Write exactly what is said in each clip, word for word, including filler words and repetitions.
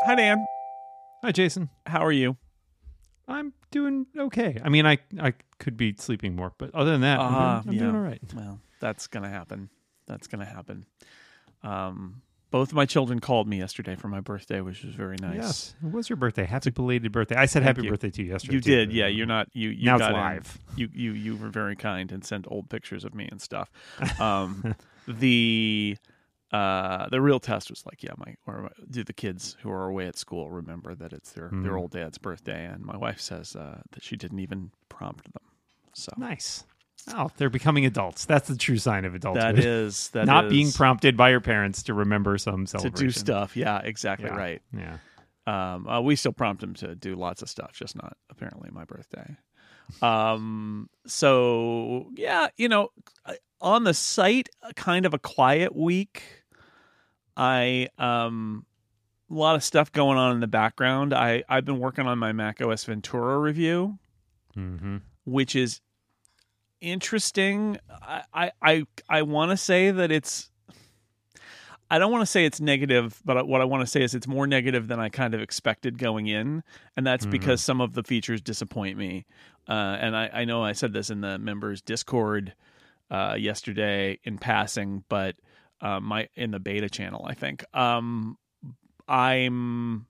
Hi, Dan. Hi, Jason. How are you? I'm doing okay. I mean, I I could be sleeping more, but other than that, I'm, Uh, doing, I'm yeah. doing all right. Well, that's going to happen. That's going to happen. Um, both of my children called me yesterday for my birthday, which was very nice. Yes. It was your birthday. Happy belated birthday. I said Thank happy you. birthday to you yesterday. You too, did, but- yeah. You're not you. you Now got it's in. live. You you you were very kind and sent old pictures of me and stuff. Um, the uh, the real test was like, yeah, my or do the kids who are away at school remember that it's their Mm. their old dad's birthday? And my wife says uh, that she didn't even prompt them. So Nice. Oh, they're becoming adults. That's the true sign of adulthood. that is that Not is being prompted by your parents to remember some to celebration. do stuff. Yeah, exactly Yeah. right. Yeah. Um, uh, we still prompt them to do lots of stuff, just not apparently my birthday. Um, so yeah, you know, on the site, kind of a quiet week. I um, a lot of stuff going on in the background. I I've been working on my macOS Ventura review, Mm-hmm. which is interesting. I I I, I want to say that it's. I don't want to say it's negative, but what I want to say is it's more negative than I kind of expected going in, and that's Mhm. because some of the features disappoint me. Uh, and I, I know I said this in the members Discord uh, yesterday in passing, but uh, my in the beta channel, I think um, I'm.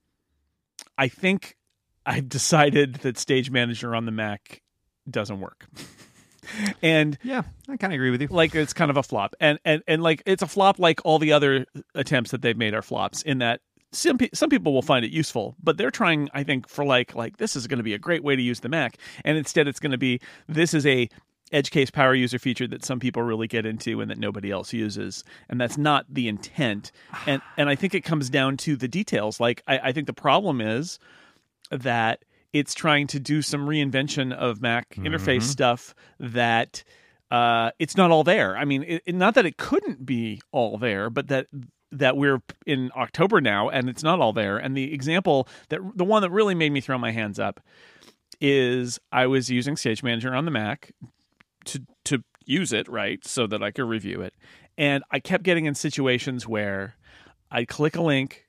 I think I've decided that Stage Manager on the Mac doesn't work. And Yeah, I kind of agree with you. like it's kind of a flop, and and and like it's a flop like all the other attempts that they've made are flops. In that some pe- some people will find it useful, but they're trying, I think, for like like this is going to be a great way to use the Mac, and instead it's going to be this is a edge case power user feature that some people really get into and that nobody else uses, and that's not the intent. And and I think it comes down to the details. Like I, I think the problem is that it's trying to do some reinvention of Mac interface stuff that uh, it's not all there. I mean, it, it- not that it couldn't be all there, but that that we're in October now and it's not all there. And the example that the one that really made me throw my hands up is I was using Stage Manager on the Mac to to use it, right, so that I could review it, and I kept getting in situations where I'd click a link,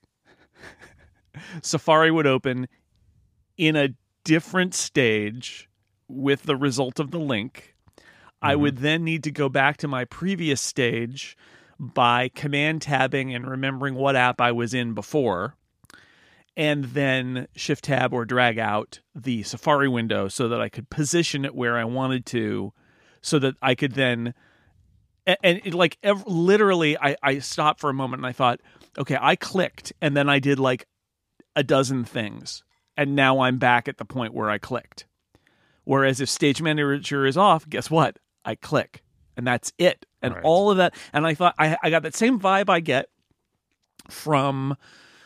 Safari would open in a different stage with the result of the link. I would then need to go back to my previous stage by command tabbing and remembering what app I was in before, and then shift tab or drag out the Safari window so that I could position it where I wanted to, so that I could then and, and it, like ev- literally I, I stopped for a moment and I thought, okay, I clicked and then I did like a dozen things. And now I'm back at the point where I clicked. Whereas if Stage Manager is off, guess what? I click. And that's it. And Right. all of that. And I thought, I, I got that same vibe I get from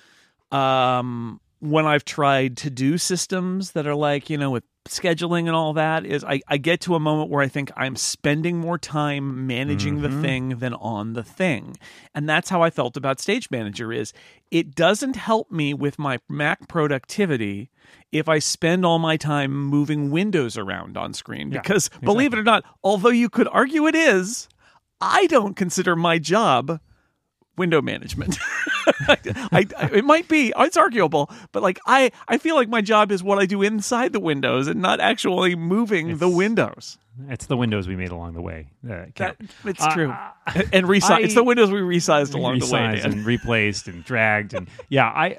um, when I've tried to do systems that are like, you know, with scheduling and all that, is I, I get to a moment where I think I'm spending more time managing the thing than on the thing. And that's how I felt about Stage Manager is it doesn't help me with my Mac productivity if I spend all my time moving windows around on screen. Yeah, Because believe it or not, although you could argue it is, I don't consider my job window management. I, I, it might be, it's arguable, but like I, I feel like my job is what I do inside the windows and not actually moving the It's- windows. It's the windows we made along the way. that That count. it's Uh, true. and resize. I- It's the windows we resized along the way. Resized Dan. and replaced and dragged and yeah, I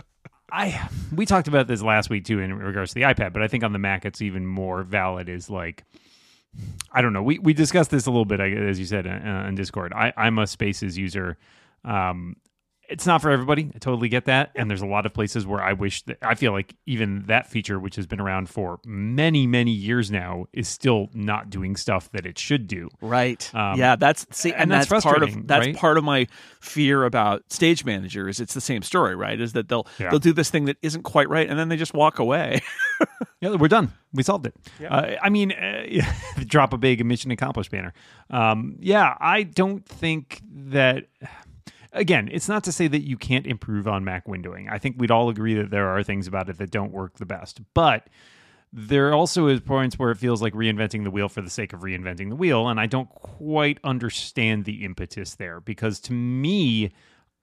I we talked about this last week too in regards to the iPad, but I think on the Mac it's even more valid is like I don't know. We we discussed this a little bit, as you said, uh, on Discord. I, I'm a Spaces user. Um, it's not for everybody. I totally get that. And there's a lot of places where I wish that I feel like even that feature, which has been around for many, many years now, is still not doing stuff that it should do. Right. Um, yeah, that's see, and, and that's, that's part of frustrating, that's right? part of my fear about Stage Manager is it's the same story, right? Is that they'll Yeah. they'll do this thing that isn't quite right, and then they just walk away. Yeah, we're done. We solved it. Uh, I mean, uh, yeah, drop a big mission accomplished banner. Um, yeah, I don't think that. Again, it's not to say that you can't improve on Mac windowing. I think we'd all agree that there are things about it that don't work the best. But there also is points where it feels like reinventing the wheel for the sake of reinventing the wheel, and I don't quite understand the impetus there. Because to me,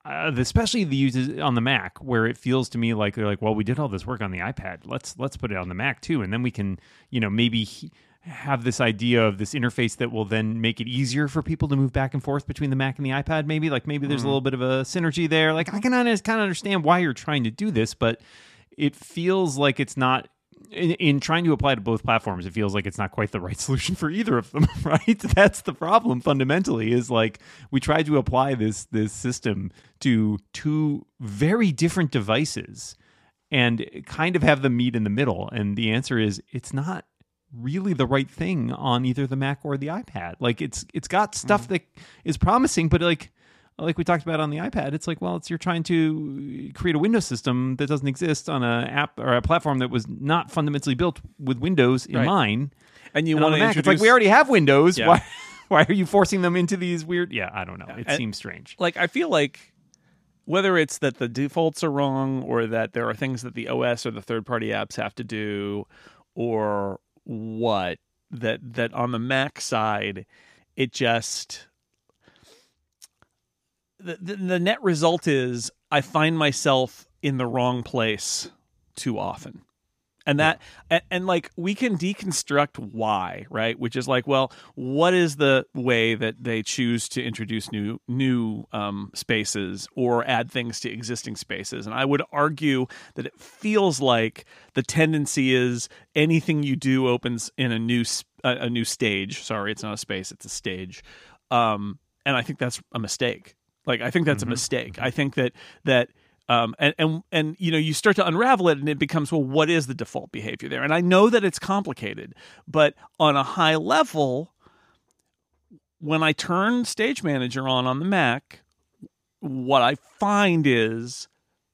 uh, especially the uses on the Mac, where it feels to me like they're like, well, we did all this work on the iPad. Let's let's put it on the Mac too, and then we can, you know, maybe he, have this idea of this interface that will then make it easier for people to move back and forth between the Mac and the iPad. Maybe like maybe there's mm. a little bit of a synergy there. Like I can kind of understand why you're trying to do this, but it feels like it's not. In, in trying to apply to both platforms, it feels like it's not quite the right solution for either of them, right? That's the problem fundamentally, is like we tried to apply this this system to two very different devices and kind of have them meet in the middle. And the answer is it's not really the right thing on either the Mac or the iPad. Like it's it's got stuff mm. that is promising, but like like we talked about on the iPad, it's like, well, it's you're trying to create a Windows system that doesn't exist on an app or a platform that was not fundamentally built with Windows in right. mind. And you and want to introduce... It's like we already have Windows. Yeah. Why why are you forcing them into these weird? Yeah, I don't know. It and, seems strange. Like I feel like whether it's that the defaults are wrong or that there are things that the O S or the third-party apps have to do, or what that that on the Mac side, it just. The, the, the net result is I find myself in the wrong place too often. And that, yeah. and, and like we can deconstruct why, right? Which is like, well, what is the way that they choose to introduce new, new um, spaces or add things to existing spaces? And I would argue that it feels like the tendency is anything you do opens in a new, uh, a new stage. Sorry, it's not a space, it's a stage. Um, and I think that's a mistake. Like, I think that's mm-hmm. a mistake. I think that, that, um, and, and, and, you know, you start to unravel it and it becomes, well, what is the default behavior there? And I know that it's complicated, but on a high level, when I turn Stage Manager on on the Mac, what I find is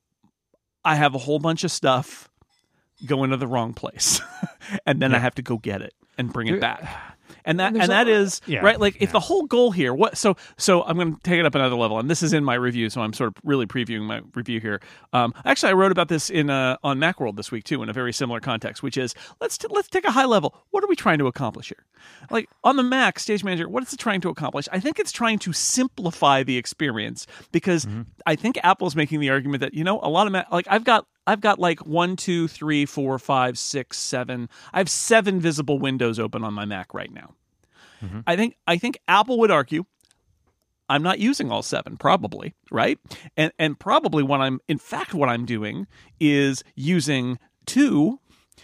I have a whole bunch of stuff going to the wrong place. And then yeah. I have to go get it and bring it back. And that and, and that is yeah, right. Like yeah. if the whole goal here, what? So so I'm going to take it up another level, and this is in my review. So I'm sort of really previewing my review here. Um, actually, I wrote about this in uh, on Macworld this week too, in a very similar context, which is let's t- let's take a high level. What are we trying to accomplish here? Like on the Mac, Stage Manager, what is it trying to accomplish? I think it's trying to simplify the experience because mm-hmm. I think Apple's making the argument that you know a lot of Mac, like I've got. I've got like one, two, three, four, five, six, seven. I have seven visible windows open on my Mac right now. Mm-hmm. I think I think Apple would argue I'm not using all seven, probably, right? And and probably what I'm in fact what I'm doing is using two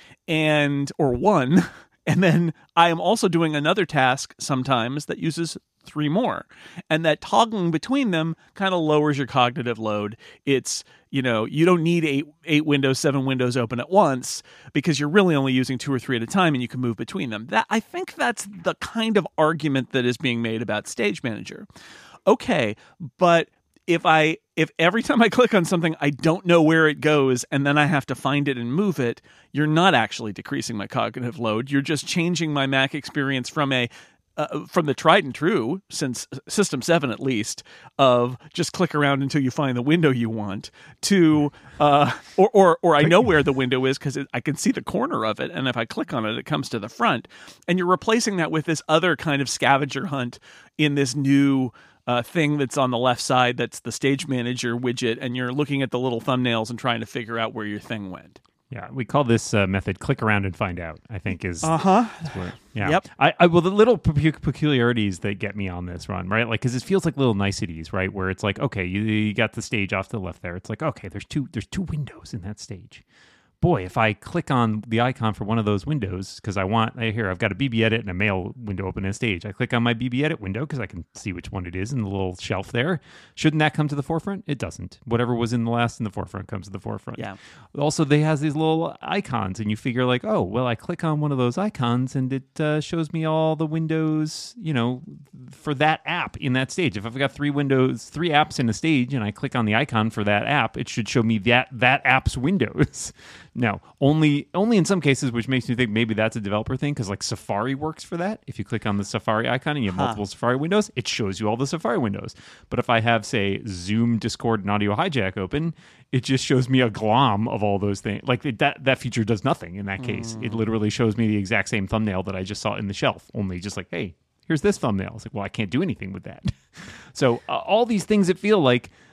and or one, and then I am also doing another task sometimes that uses three more. And that toggling between them kind of lowers your cognitive load. It's, you know, you don't need eight eight windows, seven windows open at once because you're really only using two or three at a time and you can move between them. That I think that's the kind of argument that is being made about Stage Manager. Okay, but if I if every time I click on something I don't know where it goes and then I have to find it and move it, you're not actually decreasing my cognitive load. You're just changing my Mac experience from a Uh, from the tried and true, since System seven at least, of just click around until you find the window you want, to, uh, or, or or I know where the window is because I can see the corner of it, and if I click on it, it comes to the front. And you're replacing that with this other kind of scavenger hunt in this new uh, thing that's on the left side that's the Stage Manager widget, and you're looking at the little thumbnails and trying to figure out where your thing went. Yeah, we call this uh, method "click around and find out." I think is uh huh. Yeah. Yep. I, I well, the little peculiarities that get me on this run, right? Like, because it feels like little niceties, right? Where it's like, okay, you, you got the stage off to the left there. It's like, okay, there's two there's two windows in that stage. Boy, if I click on the icon for one of those windows, because I want, here, I've got a B B Edit and a mail window open in a stage. I click on my B B Edit window because I can see which one it is in the little shelf there. Shouldn't that come to the forefront? It doesn't. Whatever was in the last in the forefront comes to the forefront. Yeah. Also, they has these little icons, and you figure like, oh, well, I click on one of those icons, and it uh, shows me all the windows, you know, for that app in that stage. If I've got three windows, three apps in a stage, and I click on the icon for that app, it should show me that that app's windows. No, only only in some cases, which makes me think maybe that's a developer thing, because like Safari works for that. If you click on the Safari icon and you have huh. multiple Safari windows, it shows you all the Safari windows. But if I have, say, Zoom, Discord, and Audio Hijack open, it just shows me a glom of all those things. Like it, that that feature does nothing in that case. Mm. It literally shows me the exact same thumbnail that I just saw in the shelf, only just like, hey, here's this thumbnail. It's like, well, I can't do anything with that. So uh, all these things that feel like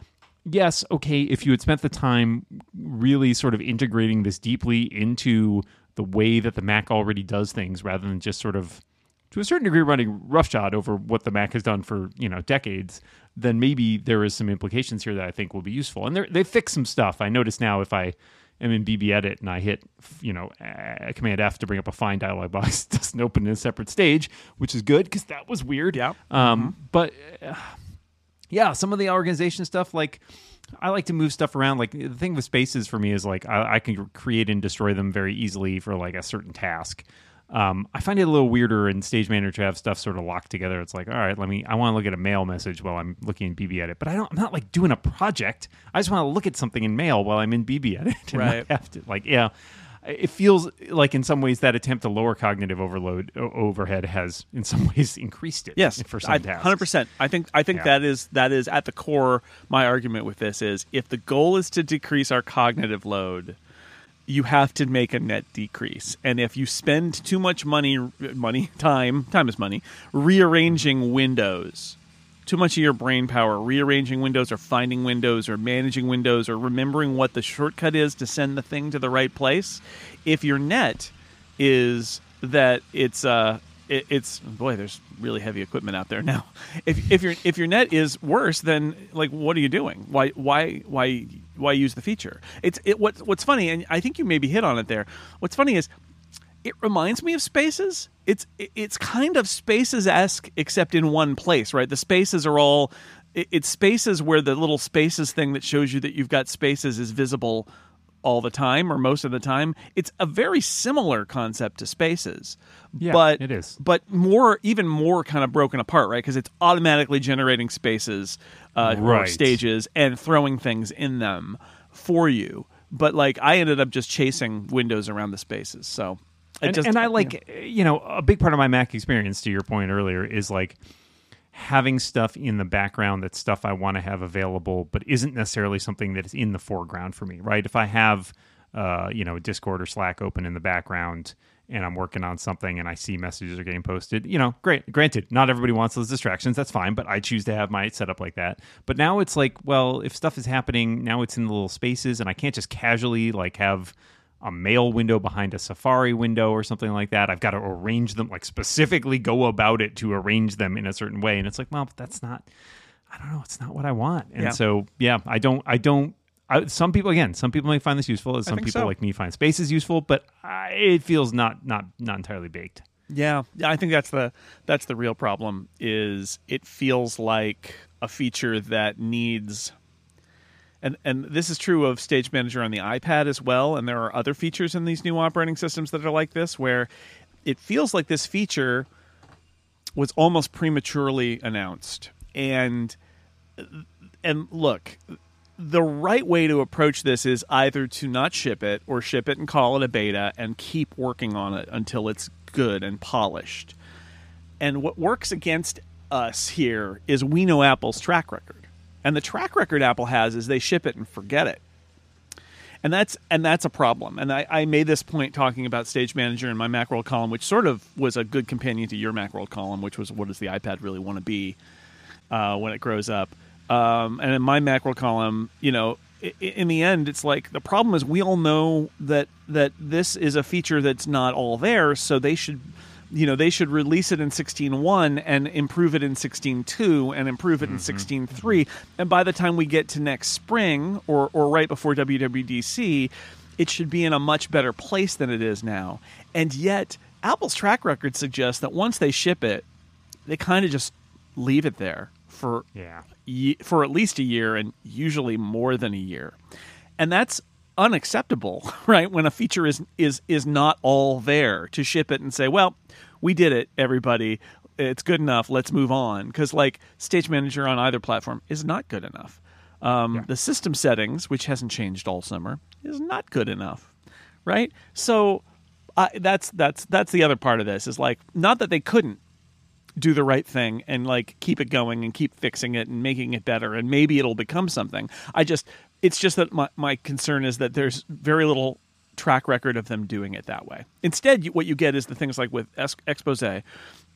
yes, okay, if you had spent the time really sort of integrating this deeply into the way that the Mac already does things, rather than just sort of, to a certain degree, running roughshod over what the Mac has done for, you know, decades, then maybe there is some implications here that I think will be useful. And they fix some stuff. I notice now if I am in B B Edit and I hit, you know, uh, Command F to bring up a Find dialog box, it doesn't open in a separate stage, which is good because that was weird. Yeah. Um, mm-hmm. But uh, yeah, some of the organization stuff, like I like to move stuff around. Like the thing with spaces for me is like I, I can create and destroy them very easily for like a certain task. Um, I find it a little weirder in Stage Manager to have stuff sort of locked together. It's like, all right, let me. I want to look at a mail message while I'm looking in B B Edit, but I don't. I'm not like doing a project. I just want to look at something in Mail while I'm in B B Edit. And right. Not have to, like, yeah. It feels like in some ways that attempt to lower cognitive overload o- overhead has in some ways increased it. Yes, for some I, tasks. one hundred percent. I think I think Yeah. that is that is at the core. My argument with this is if the goal is to decrease our cognitive load, you have to make a net decrease. And if you spend too much money, money, time, time is money, rearranging windows, too much of your brain power rearranging windows or finding windows or managing windows or remembering what the shortcut is to send the thing to the right place, if your net is that it's uh it, it's boy there's really heavy equipment out there now. If if your if your net is worse, then like what are you doing? Why why why why use the feature? It's it what what's funny, and I think you maybe hit on it there. What's funny is it reminds me of Spaces. It's it's kind of Spaces-esque, except in one place, right? The spaces are all... It's Spaces where the little Spaces thing that shows you that you've got spaces is visible all the time or most of the time. It's a very similar concept to Spaces. Yeah, but, it is. But more, even more kind of broken apart, right? Because it's automatically generating spaces uh, or Right. stages and throwing things in them for you. But like I ended up just chasing windows around the spaces, so... And, just, and I like, you know. you know, a big part of my Mac experience, to your point earlier, is like having stuff in the background that's stuff I want to have available, but isn't necessarily something that is in the foreground for me, right? If I have, uh, you know, Discord or Slack open in the background and I'm working on something and I see messages are getting posted, you know, great. Granted, not everybody wants those distractions. That's fine, but I choose to have my setup like that. But now it's like, well, if stuff is happening, now it's in the little spaces and I can't just casually like have a mail window behind a Safari window or something like that. I've got to arrange them, like specifically go about it to arrange them in a certain way. And it's like, well, that's not, I don't know, it's not what I want. And Yeah. so, yeah, I don't, I don't, I, some people, again, some people may find this useful, as some think people so. like me find Spaces useful, but I, it feels not, not, not entirely baked. Yeah, yeah, I think that's the that's the real problem. Is it feels like a feature that needs, and and this is true of Stage Manager on the iPad as well. And there are other features in these new operating systems that are like this, where it feels like this feature was almost prematurely announced. And and look, the right way to approach this is either to not ship it or ship it and call it a beta and keep working on it until it's good and polished. And what works against us here is we know Apple's track record. And the track record Apple has is they ship it and forget it. And that's and that's a problem. And I, I made this point talking about Stage Manager in my Macworld column, which sort of was a good companion to your Macworld column, which was what does the iPad really want to be uh, when it grows up. Um, and in my Macworld column, you know, i- in the end, it's like the problem is we all know that that this is a feature that's not all there, so they should, you know, they should release it in sixteen point one and improve it in sixteen point two and improve it in sixteen point three. And by the time we get to next spring or or right before W W D C, it should be in a much better place than it is now. And yet, Apple's track record suggests that once they ship it, they kind of just leave it there for Yeah. ye- for at least a year and usually more than a year. And that's unacceptable, right? When a feature is is is not all there, to ship it and say, well, we did it, everybody. It's good enough. Let's move on. Because like Stage Manager on either platform is not good enough. Um, Yeah. The system settings, which hasn't changed all summer, is not good enough, right? So uh, that's that's that's the other part of this is like not that they couldn't do the right thing and like keep it going and keep fixing it and making it better and maybe it'll become something. I just it's just that my, my concern is that there's very little track record of them doing it that way. Instead, you, what you get is the things like with es- Expose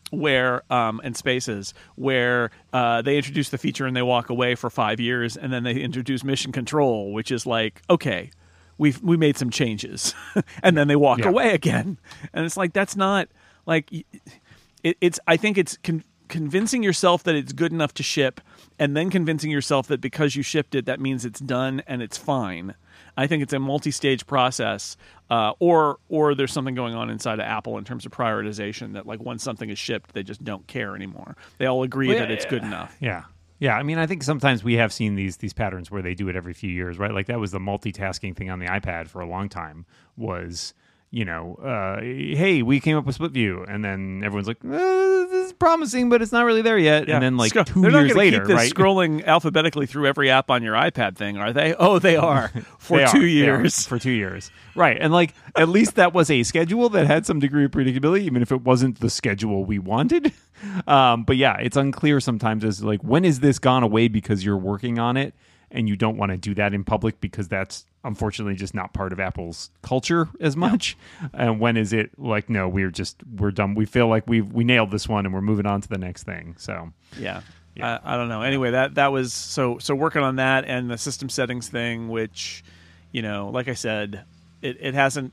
where um, and Spaces, where uh, they introduce the feature and they walk away for five years, and then they introduce Mission Control, which is like, okay, we've we made some changes, and then they walk Yeah. away again, and it's like that's not like it, it's. I think it's con- convincing yourself that it's good enough to ship, and then convincing yourself that because you shipped it, that means it's done and it's fine. I think it's a multi-stage process, uh, or or there's something going on inside of Apple in terms of prioritization that like once something is shipped, they just don't care anymore. They all agree Well, that it's yeah. good enough. Yeah. Yeah, I mean, I think sometimes we have seen these these patterns where they do it every few years, right? Like that was the multitasking thing on the iPad for a long time was, you know, uh, hey, we came up with split view, and then everyone's like, uh, this is promising, but it's not really there yet. Yeah. And then like Scro- two They're not years gonna later, keep this right? scrolling alphabetically through every app on your iPad thing, are they? Oh, they are for They two are. They are. years. For two years. Right. And like at least that was a schedule that had some degree of predictability, even if it wasn't the schedule we wanted. Um, but yeah, it's unclear sometimes as like when is this gone away because you're working on it and you don't want to do that in public because that's unfortunately just not part of Apple's culture as much. And when is it like, no, we're just we're done. We feel like we've we nailed this one and we're moving on to the next thing. So Yeah. Yeah. I, I don't know. Anyway, that that was so so working on that and the system settings thing, which, you know, like I said, it, it hasn't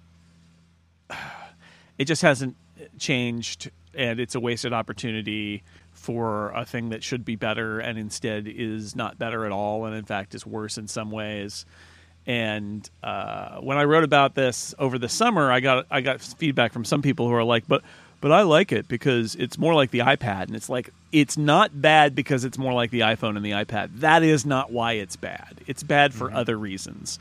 it just hasn't changed, and it's a wasted opportunity for a thing that should be better and instead is not better at all, and in fact is worse in some ways. And uh, when I wrote about this over the summer, I got I got feedback from some people who are like, but but I like it because it's more like the iPad. And it's like, it's not bad because it's more like the iPhone and the iPad. That is not why it's bad. It's bad for mm-hmm. other reasons.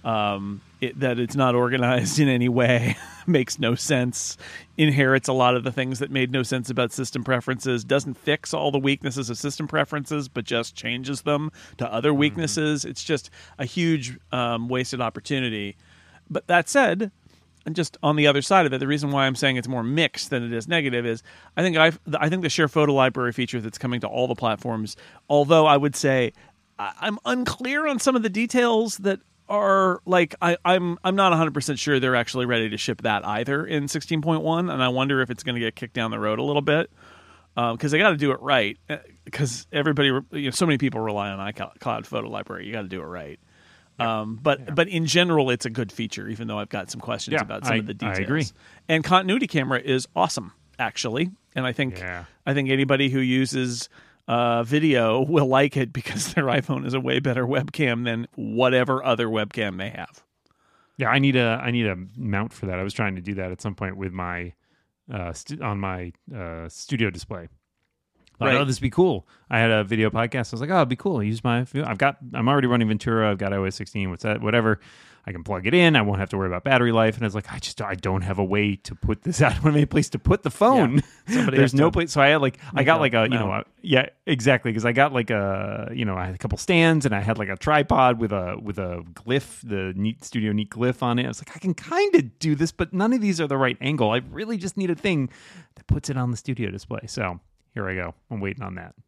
Um, it, that it's not organized in any way makes no sense, inherits a lot of the things that made no sense about system preferences, doesn't fix all the weaknesses of system preferences, but just changes them to other weaknesses. Mm-hmm. It's just a huge um, wasted opportunity. But that said, and just on the other side of it, the reason why I'm saying it's more mixed than it is negative is I think I've, I think the Share Photo Library feature that's coming to all the platforms, although I would say I'm unclear on some of the details that are like I, I'm I'm not one hundred percent sure they're actually ready to ship that either in sixteen point one, and I wonder if it's going to get kicked down the road a little bit because um, they got to do it right because everybody, you know, so many people rely on iCloud Photo Library. You got to do it right. Yeah. Um, but yeah. but in general, it's a good feature, even though I've got some questions yeah, about some I, of the details. I agree. And continuity camera is awesome, actually, and I think yeah. I think anybody who uses Uh, video will like it because their iPhone is a way better webcam than whatever other webcam they have. Yeah, I need a I need a mount for that. I was trying to do that at some point with my uh, stu- on my uh, studio display. Thought, right. Oh, this would be cool. I had a video podcast. I was like, oh, it'd be cool. I use my I've got I'm already running Ventura. I've got iOS sixteen. What's that? Whatever. I can plug it in. I won't have to worry about battery life. And I was like, I just I don't have a way to put this out. I don't have any place to put the phone. Yeah. There's no place. So I had like I got like a you mount. know a, yeah exactly because I got like a you know I had a couple stands and I had like a tripod with a with a glyph, the Neat Studio Neat glyph on it. I was like, I can kind of do this, but none of these are the right angle. I really just need a thing that puts it on the studio display. So here I go. I'm waiting on that.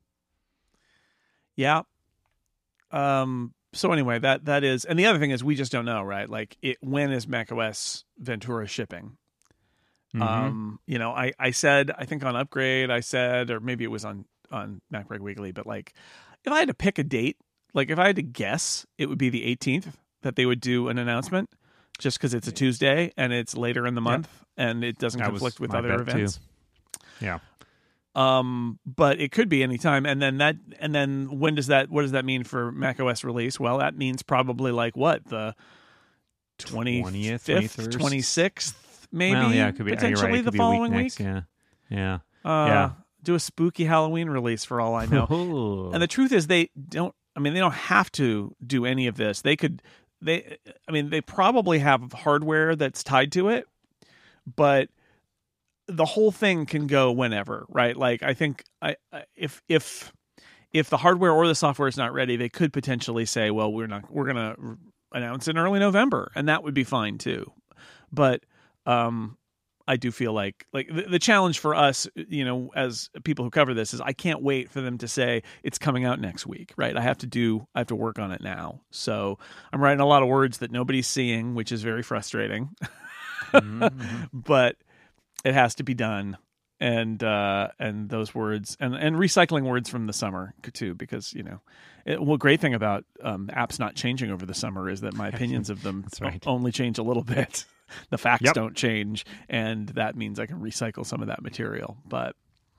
Yeah. Um. So anyway, that that is, and the other thing is, we just don't know, right? Like, it, when is macOS Ventura shipping? Mm-hmm. Um, you know, I, I said, I think on Upgrade, I said, or maybe it was on on MacBreak Weekly, but like, if I had to pick a date, like if I had to guess, it would be the eighteenth that they would do an announcement, just because it's a Tuesday and it's later in the month yep. and it doesn't that conflict with other events. Too. Yeah. Um, but it could be any time, and then that, and then when does that? What does that mean for macOS release? Well, that means probably like what the twenty-fifth, twenty-sixth, maybe. Well, yeah, it could be potentially right. It the could following week. week. Next. Yeah, yeah, uh, yeah. Do a spooky Halloween release for all I know. And the truth is, they don't. I mean, they don't have to do any of this. They could. They. I mean, they probably have hardware that's tied to it, but the whole thing can go whenever, right? Like, I think I, if if if the hardware or the software is not ready, they could potentially say, well, we're not we're going to announce in early November, and that would be fine too. But um I do feel like like the, the challenge for us, you know, as people who cover this, is I can't wait for them to say it's coming out next week, right? I have to do I have to work on it now. So I'm writing a lot of words that nobody's seeing, which is very frustrating. Mm-hmm. But it has to be done, and uh, and those words and, and recycling words from the summer too, because you know, it, well, great thing about um, apps not changing over the summer is that my opinions of them right. only change a little bit. The facts yep. don't change, and that means I can recycle some of that material. But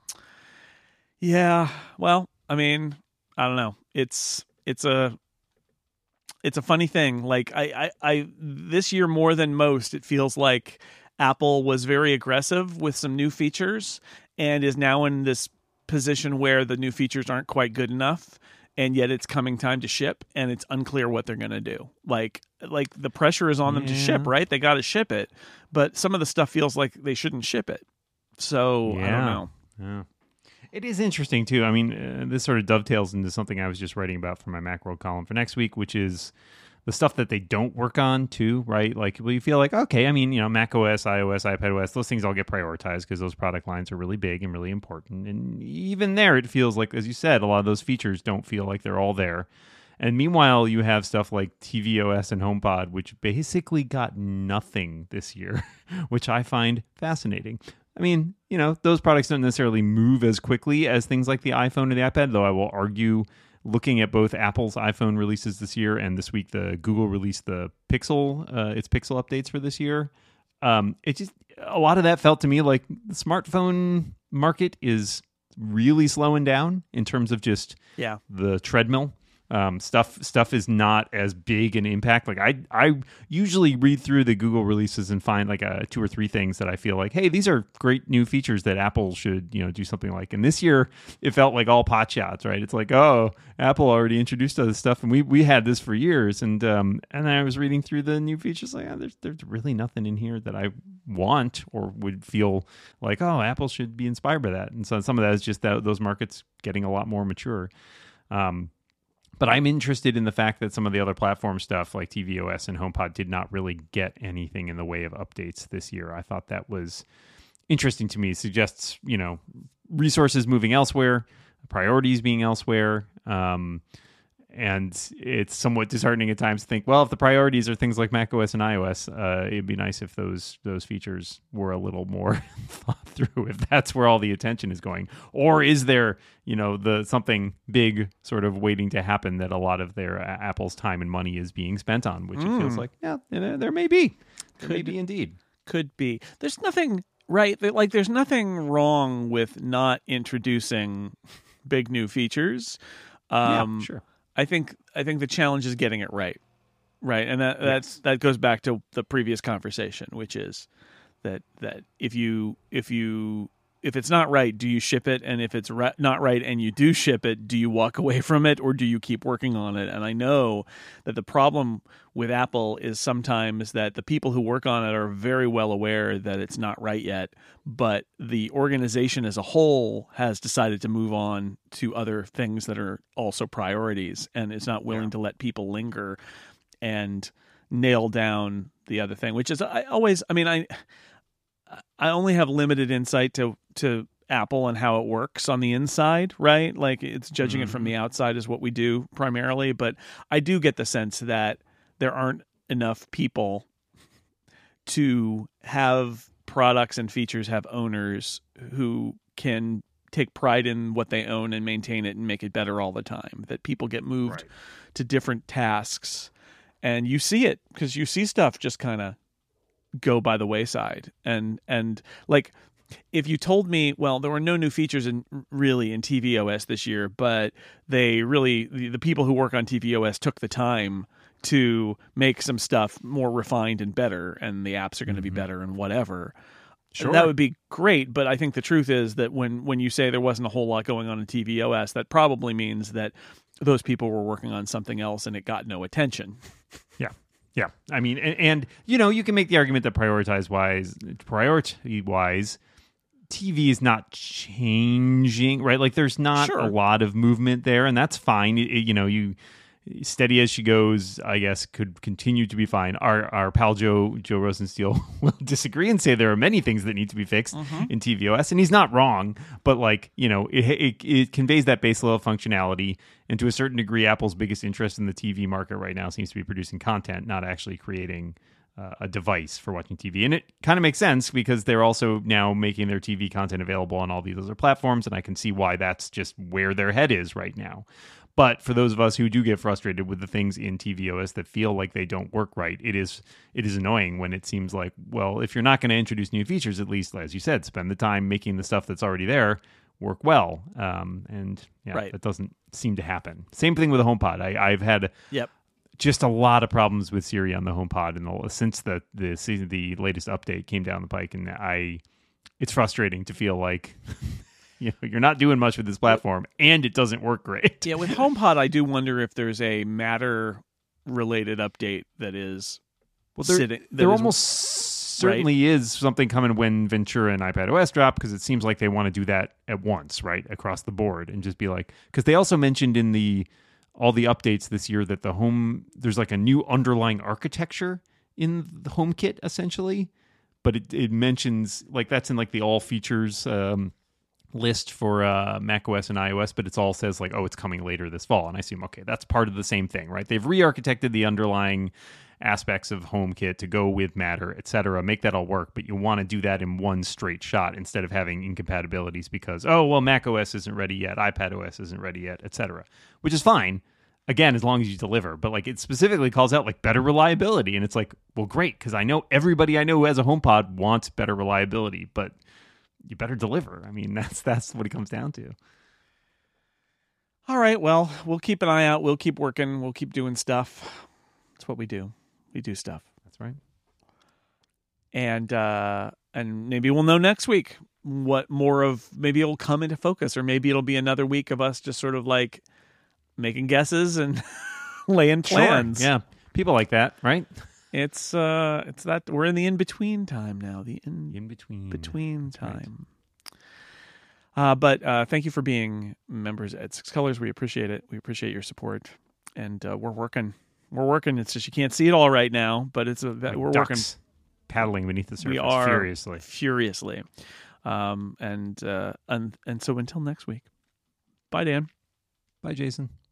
yeah, well, I mean, I don't know. It's it's a it's a funny thing. Like I, I, I this year more than most, it feels like Apple was very aggressive with some new features and is now in this position where the new features aren't quite good enough, and yet it's coming time to ship, and it's unclear what they're going to do. Like, like the pressure is on them yeah. to ship, right? They got to ship it, but some of the stuff feels like they shouldn't ship it. So yeah. I don't know. Yeah. It is interesting too. I mean, uh, this sort of dovetails into something I was just writing about for my Macworld column for next week, which is the stuff that they don't work on too, right? Like, well, you feel like, okay, I mean, you know, Mac O S, iOS, iPadOS, those things all get prioritized because those product lines are really big and really important. And even there, it feels like, as you said, a lot of those features don't feel like they're all there. And meanwhile, you have stuff like tvOS and HomePod, which basically got nothing this year, which I find fascinating. I mean, you know, those products don't necessarily move as quickly as things like the iPhone or the iPad, though I will argue, looking at both Apple's iPhone releases this year and this week, the Google released the Pixel, uh, its Pixel updates for this year. Um, it just, a lot of that felt to me like the smartphone market is really slowing down in terms of just yeah. the treadmill. Um, stuff stuff is not as big an impact. Like I I usually read through the Google releases and find like a two or three things that I feel like, hey, these are great new features that Apple should, you know, do something like. And this year it felt like all pot shots, right? It's like, oh, Apple already introduced other stuff, and we we had this for years. And um and then I was reading through the new features, like, oh, there's there's really nothing in here that I want or would feel like, oh, Apple should be inspired by that. And so some of that is just that those markets getting a lot more mature. Um, But I'm interested in the fact that some of the other platform stuff like tvOS and HomePod did not really get anything in the way of updates this year. I thought that was interesting to me. It suggests, you know, resources moving elsewhere, priorities being elsewhere. Um, and it's somewhat disheartening at times to think, well, if the priorities are things like macOS and iOS, uh, it'd be nice if those those features were a little more thought through, if that's where all the attention is going. Or is there, you know, the something big sort of waiting to happen that a lot of their uh, Apple's time and money is being spent on, which mm. it feels like, yeah, there, there may be. There could, may be indeed. Could be. There's nothing, right? Like, there's nothing wrong with not introducing big new features. Um, yeah, sure. I think I think the challenge is getting it right, right, and that that's that goes back to the previous conversation, which is that that if you if you if it's not right, do you ship it? And if it's ra- not right and you do ship it, do you walk away from it or do you keep working on it? And I know that the problem with Apple is sometimes that the people who work on it are very well aware that it's not right yet, but the organization as a whole has decided to move on to other things that are also priorities and is not willing yeah. to let people linger and nail down the other thing, which is I always, I mean, I I only have limited insight to to Apple and how it works on the inside, right? Like, it's judging mm-hmm. it from the outside is what we do primarily, but I do get the sense that there aren't enough people to have products and features have owners who can take pride in what they own and maintain it and make it better all the time. That people get moved right. to different tasks, and you see it because you see stuff just kind of go by the wayside. And and like, if you told me, well, there were no new features in really in tvOS this year, but they really the, the people who work on tvOS took the time to make some stuff more refined and better, and the apps are going to mm-hmm. be better and whatever. Sure. And that would be great, but I think the truth is that when when you say there wasn't a whole lot going on in tvOS, that probably means that those people were working on something else and it got no attention. Yeah. Yeah, I mean, and, and you know, you can make the argument that prioritize wise, priority wise, T V is not changing, right? Like, there's not sure. a lot of movement there, and that's fine. It, you know, you steady as she goes, I guess, could continue to be fine. Our our pal Joe Joe Rosensteel will disagree and say there are many things that need to be fixed mm-hmm. in tvOS, and he's not wrong. But, like, you know, it, it it conveys that base level functionality, and to a certain degree, Apple's biggest interest in the T V market right now seems to be producing content, not actually creating uh, a device for watching T V. And it kind of makes sense because they're also now making their T V content available on all these other platforms, and I can see why that's just where their head is right now. But for those of us who do get frustrated with the things in tvOS that feel like they don't work right, it is it is annoying when it seems like, well, if you're not going to introduce new features, at least, as you said, spend the time making the stuff that's already there work well. Um, and yeah, right. that doesn't seem to happen. Same thing with the HomePod. I, I've had yep. just a lot of problems with Siri on the HomePod and the, since the the season, the latest update came down the pike, and I it's frustrating to feel like you know, you're not doing much with this platform, and it doesn't work great. Yeah, with HomePod, I do wonder if there's a Matter-related update that is well, there, sitting. That there is, almost certainly right? is something coming when Ventura and iPadOS drop, because it seems like they want to do that at once, right, across the board, and just be like, because they also mentioned in the all the updates this year that the home there's like a new underlying architecture in the HomeKit essentially, but it it mentions like that's in like the all features. Um, list for uh, macOS and iOS, but it all says like, oh, it's coming later this fall. And I assume, okay, that's part of the same thing, right? They've re-architected the underlying aspects of HomeKit to go with Matter, et cetera, make that all work, but you want to do that in one straight shot instead of having incompatibilities because, oh, well, macOS isn't ready yet, iPadOS isn't ready yet, et cetera, which is fine, again, as long as you deliver. But like it specifically calls out like better reliability, and it's like, well, great, because I know everybody I know who has a HomePod wants better reliability, but you better deliver. I mean, that's that's what it comes down to. All right, well, we'll keep an eye out. We'll keep working. We'll keep doing stuff. That's what we do. We do stuff. That's right. And uh, and maybe we'll know next week what more of, maybe it'll come into focus, or maybe it'll be another week of us just sort of like making guesses and laying plans. Sure. Yeah, people like that, right? It's uh, it's that we're in the in between time now. The in in between between time. Right. Uh, but uh, thank you for being members at Six Colors. We appreciate it. We appreciate your support, and uh, we're working. We're working. It's just you can't see it all right now, but it's a like we're ducks working, paddling beneath the surface. We are furiously, furiously, um, and uh, and and so until next week. Bye, Dan. Bye, Jason.